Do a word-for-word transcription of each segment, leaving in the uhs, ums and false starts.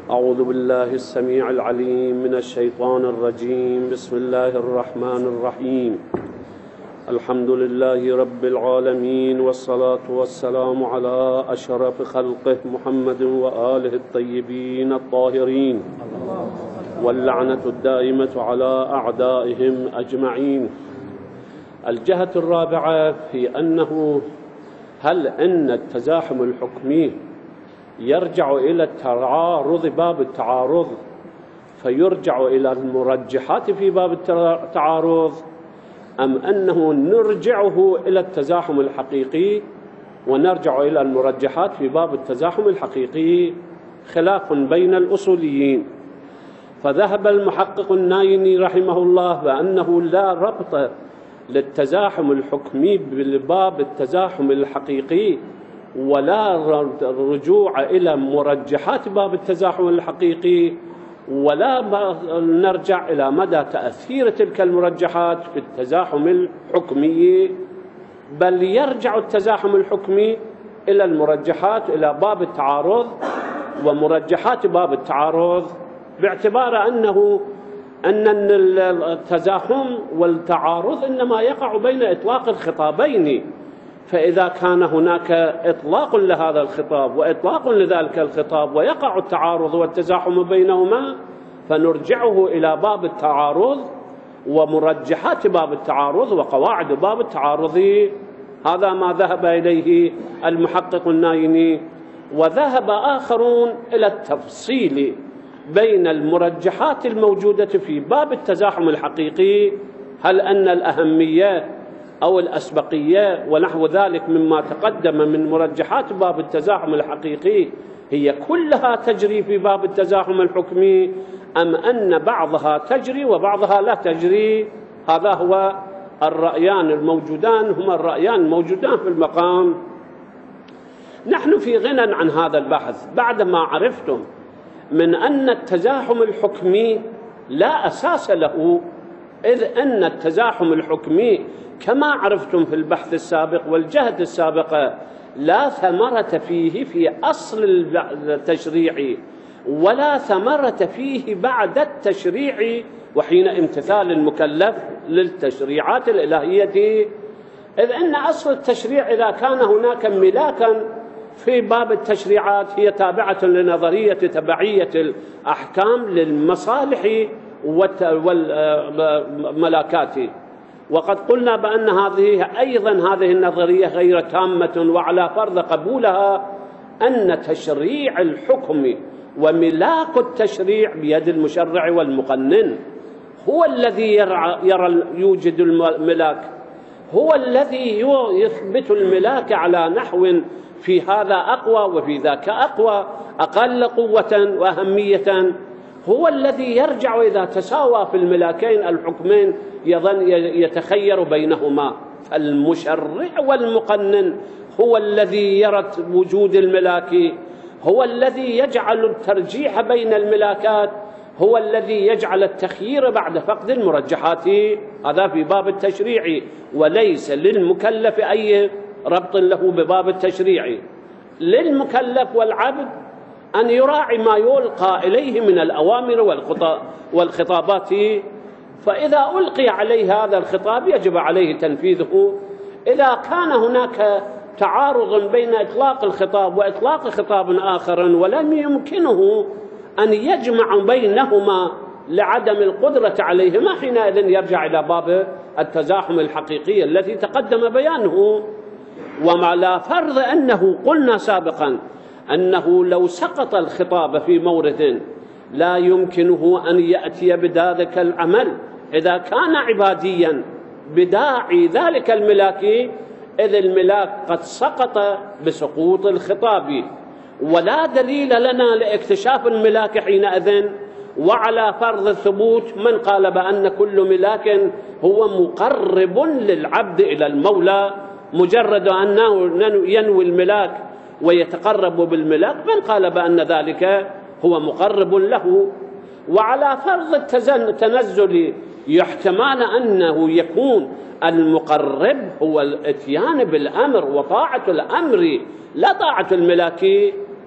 أعوذ بالله السميع العليم من الشيطان الرجيم. بسم الله الرحمن الرحيم. الحمد لله رب العالمين، والصلاة والسلام على أشرف خلقه محمد وآله الطيبين الطاهرين، واللعنة الدائمة على أعدائهم أجمعين. الجهة الرابعة هي أنه هل أن التزاحم الحكمي يرجع إلى التعارض، باب التعارض، فيرجع إلى المرجحات في باب التعارض، أم أنه نرجعه إلى التزاحم الحقيقي ونرجع إلى المرجحات في باب التزاحم الحقيقي؟ خلاف بين الأصوليين. فذهب المحقق النايني رحمه الله بأنه لا ربط للتزاحم الحكمي بباب التزاحم الحقيقي، ولا رجوع إلى مرجحات باب التزاحم الحقيقي، ولا نرجع إلى مدى تأثير تلك المرجحات في التزاحم الحكمي، بل يرجع التزاحم الحكمي إلى المرجحات، إلى باب التعارض ومرجحات باب التعارض، باعتبار أنه أن التزاحم والتعارض إنما يقع بين إطلاق الخطابين. فإذا كان هناك إطلاق لهذا الخطاب وإطلاق لذلك الخطاب ويقع التعارض والتزاحم بينهما، فنرجعه إلى باب التعارض ومرجحات باب التعارض وقواعد باب التعارض. هذا ما ذهب إليه المحقق النايني. وذهب آخرون إلى التفصيل بين المرجحات الموجودة في باب التزاحم الحقيقي، هل أن الأهمية أو الأسبقية ونحو ذلك مما تقدم من مرجحات باب التزاحم الحقيقي هي كلها تجري في باب التزاحم الحكمي، أم أن بعضها تجري وبعضها لا تجري؟ هذا هو الرأيان الموجودان، هما الرأيان الموجودان في المقام. نحن في غنى عن هذا البحث بعدما عرفتم من أن التزاحم الحكمي لا أساس له، إذ أن التزاحم الحكمي كما عرفتم في البحث السابق والجهة السابقة لا ثمرة فيه في أصل التشريع، ولا ثمرة فيه بعد التشريع وحين امتثال المكلف للتشريعات الإلهية. إذ أن أصل التشريع إذا كان هناك ملاكا في باب التشريعات هي تابعة لنظرية تبعية الأحكام للمصالح والملاكات. وقد قلنا بأن هذه أيضا هذه النظرية غير تامة، وعلى فرض قبولها أن تشريع الحكم وملاك التشريع بيد المشرع والمقنن، هو الذي يرى, يرى يوجد الملاك، هو الذي يثبت الملاك على نحو في هذا أقوى وفي ذاك أقوى، أقل قوة وأهمية، هو الذي يرجع إذا تساوى في الملاكين الحكمين يظن يتخير بينهما. فالمشرع والمقنن هو الذي يرى وجود الملاك، هو الذي يجعل الترجيح بين الملاكات، هو الذي يجعل التخيير بعد فقد المرجحات. هذا في باب التشريع، وليس للمكلف أي ربط له بباب التشريع. للمكلف والعبد أن يراعي ما يلقى إليه من الأوامر والخطابات، فإذا ألقي عليه هذا الخطاب يجب عليه تنفيذه. إذا كان هناك تعارض بين إطلاق الخطاب وإطلاق خطاب آخر ولم يمكنه أن يجمع بينهما لعدم القدرة عليهما، حينئذ يرجع إلى باب التزاحم الحقيقي الذي تقدم بيانه. وما لا فرض أنه قلنا سابقا أنه لو سقط الخطاب في مورد لا يمكنه أن يأتي بذلك العمل إذا كان عباديا بداعي ذلك الملاك، إذ الملاك قد سقط بسقوط الخطاب، ولا دليل لنا لاكتشاف الملاك حينئذ. وعلى فرض الثبوت من قال بأن كل ملاك هو مقرب للعبد إلى المولى، مجرد أنه ينوي الملاك ويتقرب بالملاك، من قال بأن ذلك هو مقرب له. وعلى فرض التنزل يحتمل أنه يكون المقرب هو الاتيان بالأمر وطاعة الأمر لا طاعة الملاك،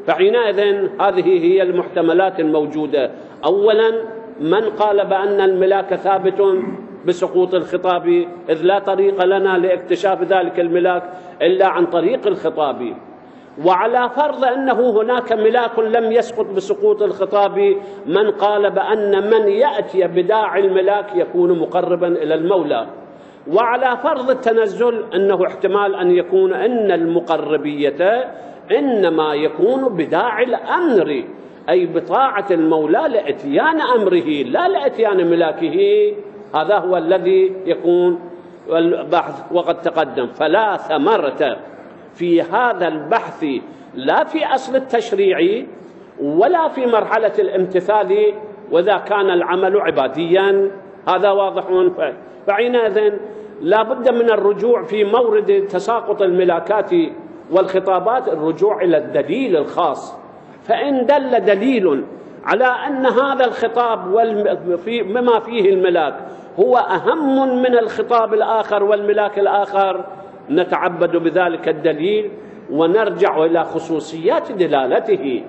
فحينئذ هذه هي المحتملات الموجودة. أولا، من قال بأن الملاك ثابت بسقوط الخطاب، إذ لا طريق لنا لاكتشاف ذلك الملاك إلا عن طريق الخطاب. وعلى فرض أنه هناك ملاك لم يسقط بسقوط الخطاب، من قال بأن من يأتي بداعي الملاك يكون مقربا إلى المولى. وعلى فرض التنزل أنه احتمال أن يكون أن المقربية إنما يكون بداعي الأمر، أي بطاعة المولى لإتيان أمره لا لإتيان ملاكه. هذا هو الذي يكون البحث وقد تقدم. فلا ثمرة في هذا البحث لا في أصل التشريع ولا في مرحلة الامتثال، وإذا كان العمل عباديا هذا واضح. فحينئذ لا بد من الرجوع في مورد تساقط الملاكات والخطابات، الرجوع إلى الدليل الخاص. فإن دل دليل على أن هذا الخطاب مما فيه الملاك هو أهم من الخطاب الآخر والملاك الآخر، نتعبد بذلك الدليل ونرجع إلى خصوصيات دلالته.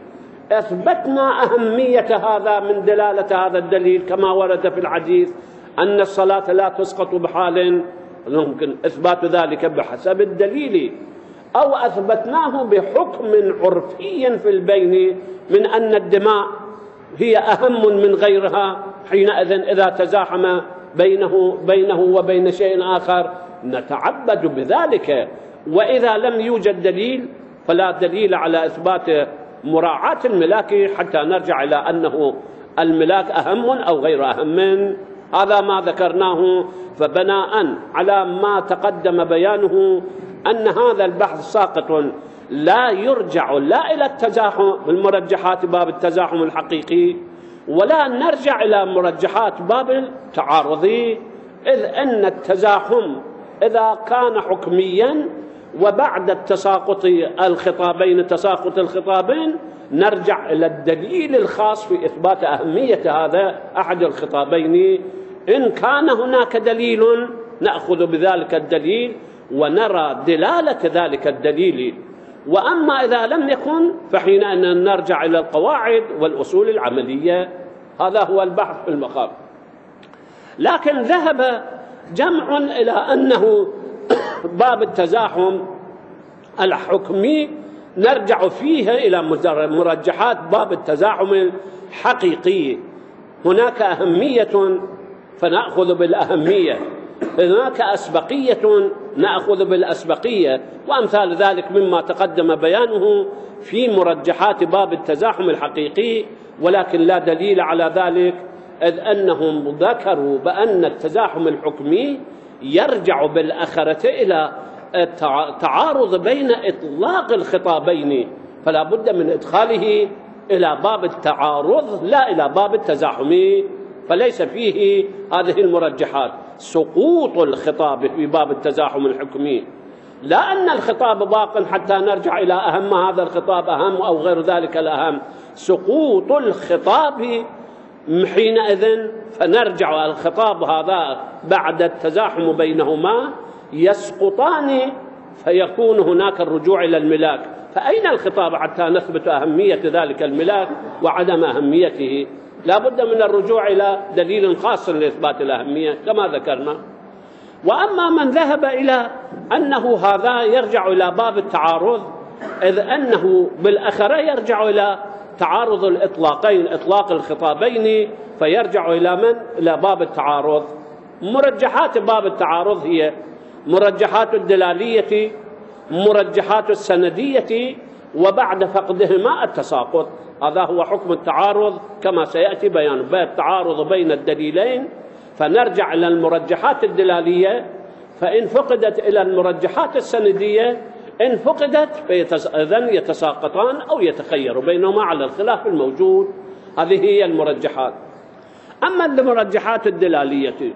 أثبتنا أهمية هذا من دلالة هذا الدليل كما ورد في الحديث أن الصلاة لا تسقط بحال، ممكن إثبات ذلك بحسب الدليل، أو أثبتناه بحكم عرفي في البين من أن الدماء هي أهم من غيرها. حينئذ إذا تزاحم بينه بينه وبين شيء آخر نتعبد بذلك. وإذا لم يوجد دليل فلا دليل على إثبات مراعاة الملاك حتى نرجع إلى أنه الملاك أهم أو غير أهم. هذا ما ذكرناه. فبناء على ما تقدم بيانه أن هذا البحث ساقط لا يرجع لا إلى التزاحم المرجحات باب التزاحم الحقيقي، ولا نرجع إلى مرجحات باب التعارض، إذ أن التزاحم إذا كان حكميا وبعد التساقط الخطابين تساقط الخطابين نرجع إلى الدليل الخاص في إثبات أهمية هذا أحد الخطابين. إن كان هناك دليل نأخذ بذلك الدليل ونرى دلالة ذلك الدليل، وأما إذا لم يكن فحينئذ نرجع إلى القواعد والأصول العملية. هذا هو البحث في المقام. لكن ذهب جمع إلى أنه باب التزاحم الحكمي نرجع فيه إلى مرجحات باب التزاحم الحقيقي. هناك أهمية فنأخذ بالأهمية، هناك أسبقية نأخذ بالأسبقية، وأمثال ذلك مما تقدم بيانه في مرجحات باب التزاحم الحقيقي. ولكن لا دليل على ذلك، إذ أنهم ذكروا بأن التزاحم الحكمي يرجع بالآخرة إلى التعارض بين إطلاق الخطابين، فلا بد من إدخاله إلى باب التعارض لا إلى باب التزاحم، فليس فيه هذه المرجحات. سقوط الخطاب في باب التزاحم الحكمي، لا أن الخطاب باق حتى نرجع إلى أهم هذا الخطاب أهم أو غير ذلك الأهم. سقوط الخطاب حينئذ فنرجع الخطاب هذا بعد التزاحم بينهما يسقطان، فيكون هناك الرجوع إلى الملاك. فأين الخطاب حتى نثبت أهمية ذلك الملاك وعدم أهميته؟ لا بد من الرجوع إلى دليل خاص لإثبات الأهمية كما ذكرنا. وأما من ذهب إلى أنه هذا يرجع إلى باب التعارض، إذ أنه بالأخرى يرجع إلى تعارض الإطلاقين، إطلاق الخطابين، فيرجع إلى من؟ إلى باب التعارض. مرجحات باب التعارض هي مرجحات الدلالية، مرجحات السندية، وبعد فقدهما التساقط. هذا هو حكم التعارض كما سيأتي بيانه، التعارض بين الدليلين. فنرجع إلى المرجحات الدلالية، فإن فقدت إلى المرجحات السندية، إن فقدت فإذن يتساقطان أو يتخير بينهما على الخلاف الموجود. هذه هي المرجحات. أما المرجحات الدلالية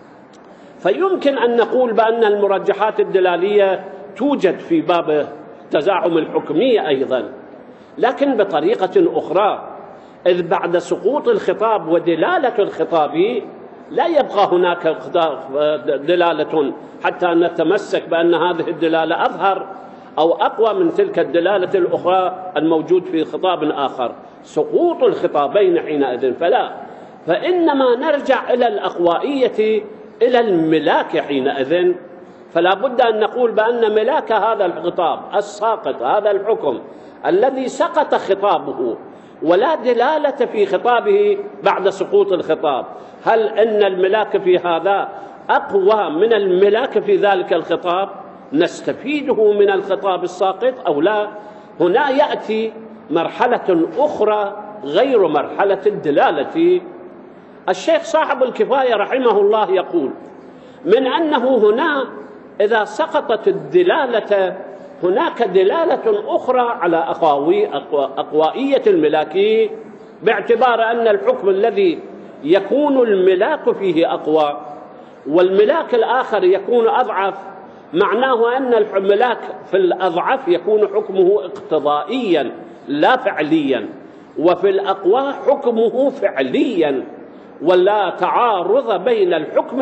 فيمكن أن نقول بأن المرجحات الدلالية توجد في باب التزاحم الحكمي أيضا، لكن بطريقة أخرى، إذ بعد سقوط الخطاب ودلالة الخطاب لا يبقى هناك دلالة حتى نتمسك بأن هذه الدلالة أظهر أو أقوى من تلك الدلالة الأخرى الموجود في خطاب آخر، سقوط الخطابين حينئذ فلا، فإنما نرجع إلى الأقوائية إلى الملاك حينئذ. فلا بد أن نقول بأن ملاك هذا الخطاب الساقط، هذا الحكم الذي سقط خطابه ولا دلالة في خطابه بعد سقوط الخطاب، هل أن الملاك في هذا أقوى من الملاك في ذلك الخطاب نستفيده من الخطاب الساقط أو لا؟ هنا يأتي مرحلة أخرى غير مرحلة الدلالة. الشيخ صاحب الكفاية رحمه الله يقول من أنه هنا إذا سقطت الدلالة هناك دلالة أخرى على أقوي أقوائية الملاك، باعتبار أن الحكم الذي يكون الملاك فيه أقوى والملاك الآخر يكون أضعف، معناه أن الملاك في الأضعف يكون حكمه اقتضائيا لا فعليا، وفي الأقوى حكمه فعليا، ولا تعارض بين الحكم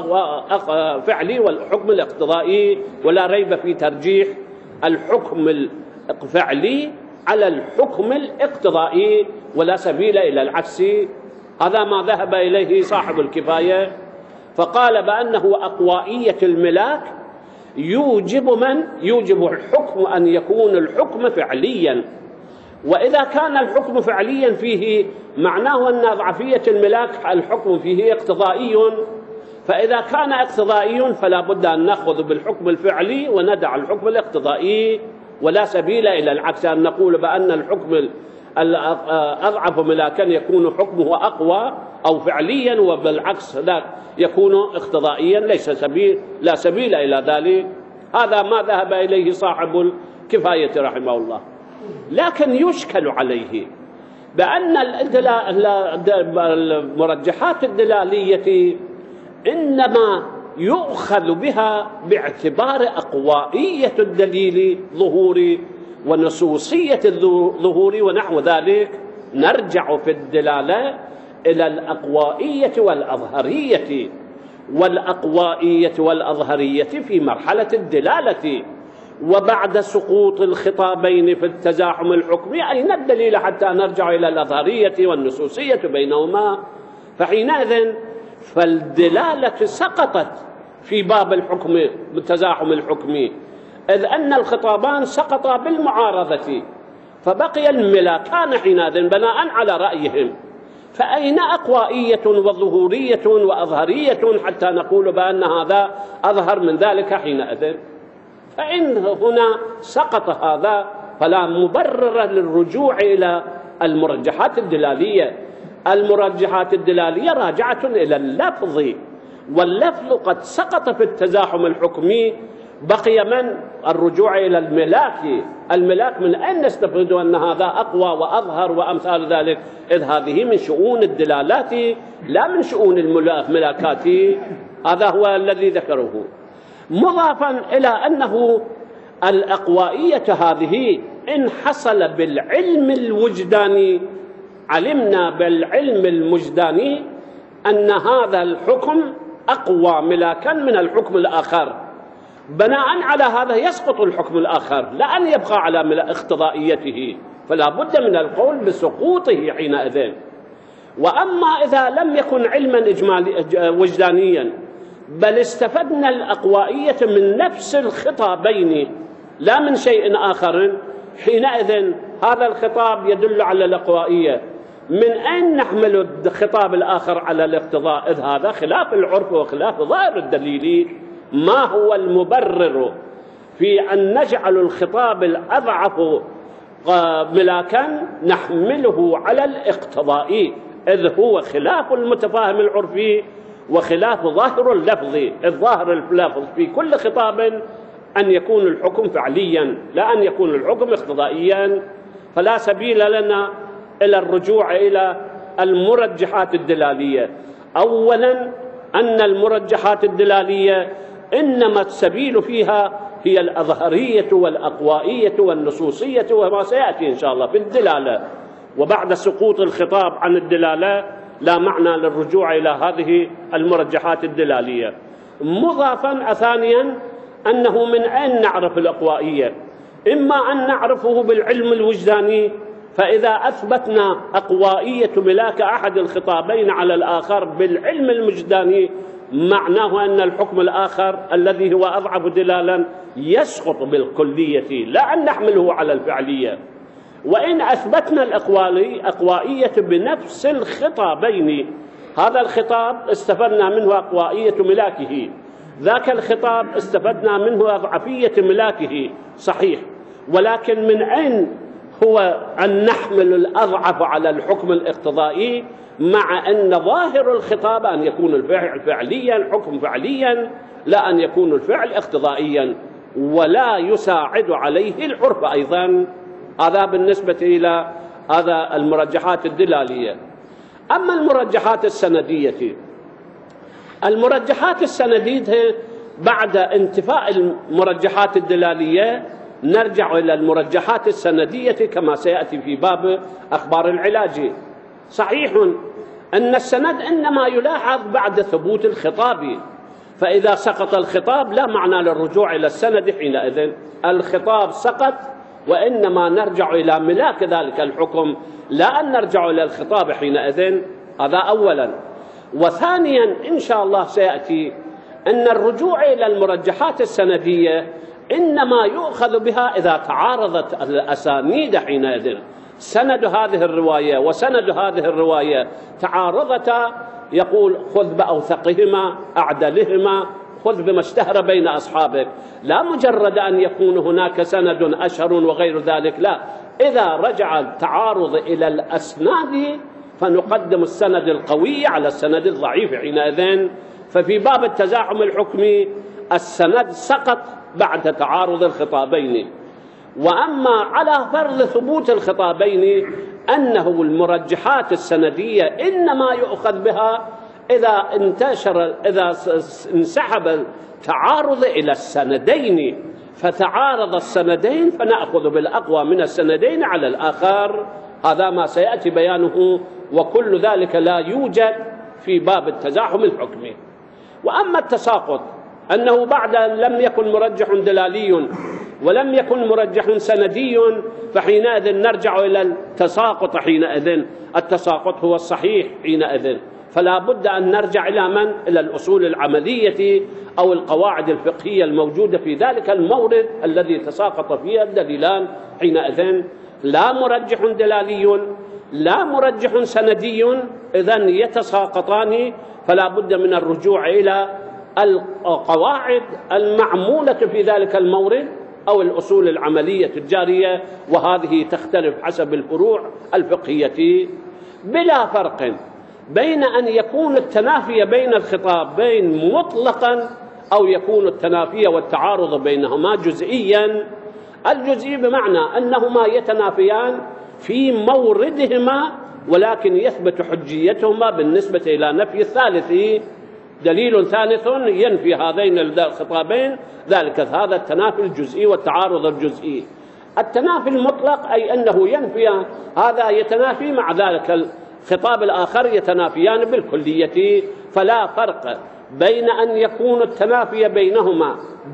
الفعلي والحكم الاقتضائي، ولا ريب في ترجيح الحكم الفعلي على الحكم الاقتضائي، ولا سبيل إلى العكس. هذا ما ذهب إليه صاحب الكفاية، فقال بأنه أقوائية الملاك يوجب من يوجب الحكم أن يكون الحكم فعليا، وإذا كان الحكم فعليا فيه معناه أن أضعفية الملاك الحكم فيه اقتضائي، فإذا كان اقتضائي فلا بد أن نأخذ بالحكم الفعلي وندع الحكم الاقتضائي، ولا سبيل إلى العكس أن نقول بأن الحكم الأضعف ملاكا يكون حكمه أقوى أو فعليا وبالعكس لا يكون اقتضائيا، ليس سبيل لا سبيل إلى ذلك. هذا ما ذهب إليه صاحب الكفاية رحمه الله. لكن يشكل عليه بأن المرجحات الدلالية إنما يؤخذ بها باعتبار أقوائية الدليل ظهوري ونصوصية الظهور ونحو ذلك. نرجع في الدلالة إلى الأقوائية والأظهرية، والأقوائية والأظهرية في مرحلة الدلالة، وبعد سقوط الخطابين في التزاحم الحكمي أين الدليل حتى نرجع إلى الأظهرية والنصوصية بينهما؟ فحينئذ فالدلالة سقطت في باب الحكم بالتزاحم الحكمي، إذ أن الخطابان سقطا بالمعارضة، فبقي الملاكان حينئذ بناء على رأيهم. فأين أقوائية وظهورية وأظهرية حتى نقول بأن هذا أظهر من ذلك حينئذ؟ فإن هنا سقط هذا فلا مبرر للرجوع إلى المرجحات الدلالية. المرجحات الدلالية راجعة إلى اللفظ، واللفظ قد سقط في التزاحم الحكمي، بقي من الرجوع إلى الملاك. الملاك من أين نستفيد أن هذا أقوى وأظهر وأمثال ذلك، إذ هذه من شؤون الدلالات لا من شؤون الملاكات. هذا هو الذي ذكره، مضافا إلى أنه الأقوائية هذه إن حصل بالعلم الوجداني، علمنا بالعلم الوجداني أن هذا الحكم أقوى ملاكا من الحكم الآخر، بناء على هذا يسقط الحكم الآخر لأن يبقى على اقتضائيته، فلا بد من القول بسقوطه حينئذ. وأما إذا لم يكن علما إجمالي وجدانيا بل استفدنا الأقوائية من نفس الخطابين لا من شيء آخر، حينئذ هذا الخطاب يدل على الأقوائية. من أين نحمل الخطاب الآخر على الاقتضاء؟ إذ هذا خلاف العرف وخلاف ظاهر الدليل. ما هو المبرر في أن نجعل الخطاب الأضعف ملاكا نحمله على الاقتضاء، إذ هو خلاف المتفاهم العرفي وخلاف ظاهر اللفظ؟ الظاهر اللفظ في كل خطاب أن يكون الحكم فعليا لا أن يكون الحكم اقتضائيا. فلا سبيل لنا إلى الرجوع إلى المرجحات الدلالية. أولا أن المرجحات الدلالية إنما السبيل فيها هي الأظهرية والأقوائية والنصوصية، وما سيأتي إن شاء الله في الدلالة. وبعد سقوط الخطاب عن الدلالة لا معنى للرجوع إلى هذه المرجحات الدلالية. مضافا ثانيا أنه من أين نعرف الأقوائية؟ إما أن نعرفه بالعلم الوجداني، فإذا أثبتنا أقوائية ملاك أحد الخطابين على الآخر بالعلم الوجداني معناه أن الحكم الآخر الذي هو أضعف دلالا يسقط بالكلية، لا أن نحمله على الفعلية. وإن أثبتنا الأقوائية بنفس الخطابين، هذا الخطاب استفدنا منه أقوائية ملاكه، ذاك الخطاب استفدنا منه أضعفية ملاكه، صحيح، ولكن من أين هو أن نحمل الأضعف على الحكم الاقتضائي، مع أن ظاهر الخطاب أن يكون الفعل فعليا، حكم فعليا، لا أن يكون الفعل اقتضائيا، ولا يساعد عليه العرف أيضا. هذا بالنسبة إلى هذا المرجحات الدلالية. أما المرجحات السندية، المرجحات السندية بعد انتفاء المرجحات الدلالية نرجع إلى المرجحات السندية كما سيأتي في باب أخبار العلاج. صحيح أن السند إنما يلاحظ بعد ثبوت الخطاب، فإذا سقط الخطاب لا معنى للرجوع إلى السند حينئذ، الخطاب سقط، وإنما نرجع إلى ملاك ذلك الحكم، لا أن نرجع إلى الخطاب حينئذ. هذا أولا. وثانيا إن شاء الله سيأتي أن الرجوع إلى المرجحات السندية إنما يؤخذ بها إذا تعارضت الأسانيد حينئذ، سند هذه الرواية وسند هذه الرواية تعارضتا، يقول خذ بأوثقهما أعدلهما، خذ بما اشتهر بين أصحابك، لا مجرد أن يكون هناك سند أشهر وغير ذلك، لا، إذا رجع التعارض إلى الأسناد فنقدم السند القوي على السند الضعيف حينئذ. ففي باب التزاحم الحكمي السند سقط بعد تعارض الخطابين. وأما على فرض ثبوت الخطابين أنه المرجحات السندية إنما يؤخذ بها إذا انتشر، إذا انسحب التعارض إلى السندين، فتعارض السندين فنأخذ بالأقوى من السندين على الآخر. هذا ما سيأتي بيانه، وكل ذلك لا يوجد في باب التزاحم الحكمي. وأما التساقط أنه بعد لم يكن مرجح دلالي ولم يكن مرجح سندي، فحينئذ نرجع إلى التساقط حينئذ، التساقط هو الصحيح حينئذ، فلا بد أن نرجع إلى من؟ إلى الأصول العملية أو القواعد الفقهية الموجودة في ذلك المورد الذي تساقط فيه الدليلان حينئذ. لا مرجح دلالي لا مرجح سندي، إذن يتساقطان، فلا بد من الرجوع إلى القواعد المعمولة في ذلك المورد أو الأصول العملية الجارية، وهذه تختلف حسب الفروع الفقهية، بلا فرق بين أن يكون التنافي بين الخطابين مطلقا أو يكون التنافي والتعارض بينهما جزئيا. الجزئي بمعنى أنهما يتنافيان في موردهما، ولكن يثبت حجيتهما بالنسبة إلى نفي الثالث، دليل ثالث ينفي هذين الخطابين، ذلك هذا التنافي الجزئي والتعارض الجزئي. التنافي المطلق أي أنه ينفي هذا يتنافي مع ذلك الخطاب الآخر، يتنافيان بالكلية، فلا فرق بين أن يكون التنافي بينهما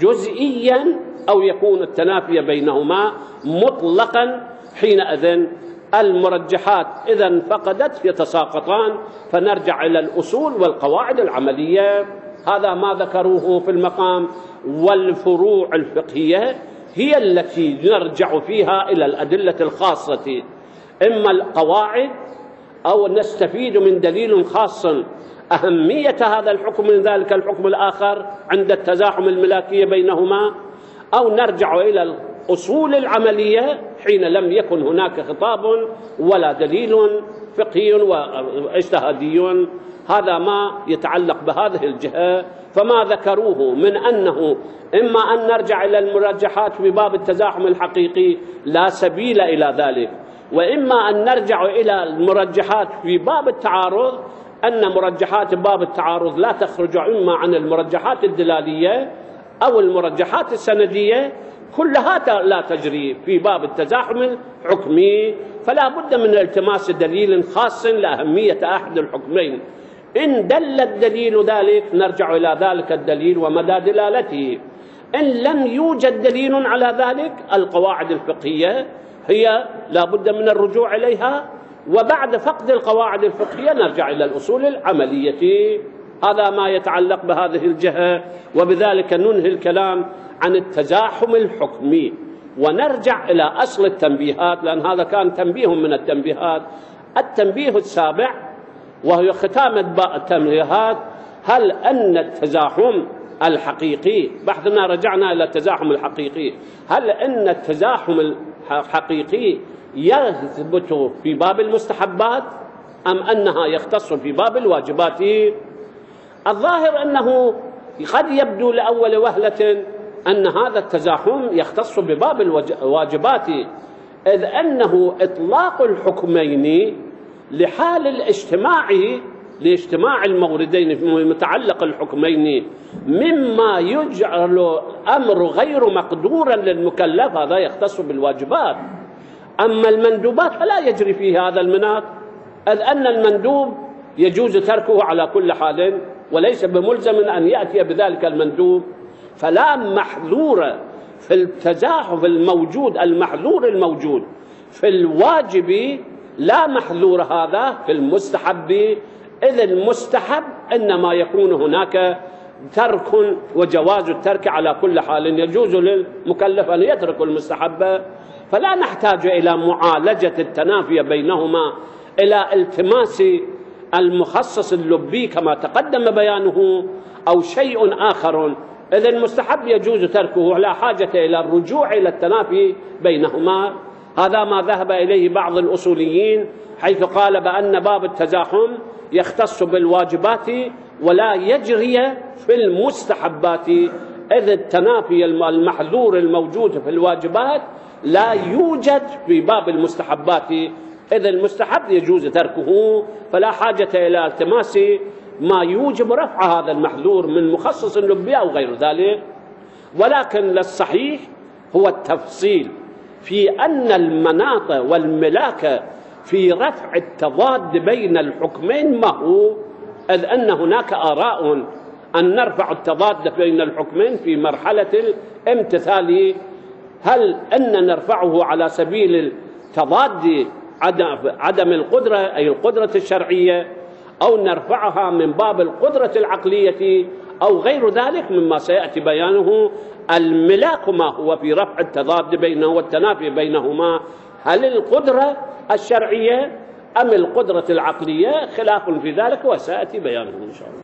جزئيا أو يكون التنافي بينهما مطلقا. حينئذ المرجحات إذا فقدت يتساقطان، فنرجع إلى الأصول والقواعد العملية. هذا ما ذكروه في المقام. والفروع الفقهية هي التي نرجع فيها إلى الأدلة الخاصة، إما القواعد أو نستفيد من دليل خاص أهمية هذا الحكم من ذلك الحكم الآخر عند التزاحم الملاكية بينهما، أو نرجع إلى الأصول العملية حين لم يكن هناك خطاب ولا دليل فقهي واجتهادي. هذا ما يتعلق بهذه الجهة. فما ذكروه من أنه إما أن نرجع إلى المرجحات في باب التزاحم الحقيقي لا سبيل إلى ذلك، وإما أن نرجع إلى المرجحات في باب التعارض، أن مرجحات باب التعارض لا تخرج إما عن المرجحات الدلالية أو المرجحات السندية، كلها لا تجري في باب التزاحم الحكمي، فلا بد من التماس دليل خاص لأهمية أحد الحكمين. إن دل الدليل ذلك نرجع إلى ذلك الدليل ومدى دلالته. إن لم يوجد دليل على ذلك القواعد الفقهية هي لا بد من الرجوع إليها، وبعد فقد القواعد الفقهية نرجع إلى الأصول العملية. هذا ما يتعلق بهذه الجهة، وبذلك ننهي الكلام عن التزاحم الحكمي ونرجع إلى أصل التنبيهات، لأن هذا كان تنبيه من التنبيهات. التنبيه السابع وهو ختام التنبيهات: هل أن التزاحم الحقيقي، بحثنا رجعنا إلى التزاحم الحقيقي، هل أن التزاحم الحقيقي يثبت في باب المستحبات أم أنها يختص في باب الواجبات؟ الظاهر أنه قد يبدو لأول وهلة أن هذا التزاحم يختص بباب الواجبات، إذ أنه إطلاق الحكمين لحال الاجتماع لاجتماع الموردين متعلق الحكمين مما يجعل أمر غير مقدورا للمكلف، هذا يختص بالواجبات. أما المندوبات فلا يجري فيه هذا المناط، إذ أن المندوب يجوز تركه على كل حال وليس بملزم أن يأتي بذلك المندوب، فلا محذور في التزاحم الموجود، المحذور الموجود في الواجب لا محذور هذا في المستحب، إذ المستحب إنما يكون هناك ترك وجواز الترك على كل حال، يجوز للمكلف أن يترك المستحب، فلا نحتاج إلى معالجة التنافي بينهما، إلى التماس المخصص اللبي كما تقدم بيانه أو شيء آخر، إذ المستحب يجوز تركه، لا حاجة إلى الرجوع إلى التنافي بينهما. هذا ما ذهب إليه بعض الأصوليين، حيث قال بأن باب التزاحم يختص بالواجبات ولا يجري في المستحبات، إذ التنافي المحذور الموجود في الواجبات لا يوجد في باب المستحبات، إذ المستحب يجوز تركه، فلا حاجة إلى التماس ما يوجب رفع هذا المحذور من مخصص لبي أو غير ذلك. ولكن الصحيح هو التفصيل في أن المناط والملاك في رفع التضاد بين الحكمين ما هو، إذ أن هناك آراء أن نرفع التضاد بين الحكمين في مرحلة الامتثال، هل أن نرفعه على سبيل التضاد عدم القدرة أي القدرة الشرعية، أو نرفعها من باب القدرة العقلية أو غير ذلك مما سيأتي بيانه. الملاك ما هو في رفع التضاد بينه والتنافي بينهما، هل القدرة الشرعية أم القدرة العقلية؟ خلاف في ذلك وسيأتي بيانه إن شاء الله.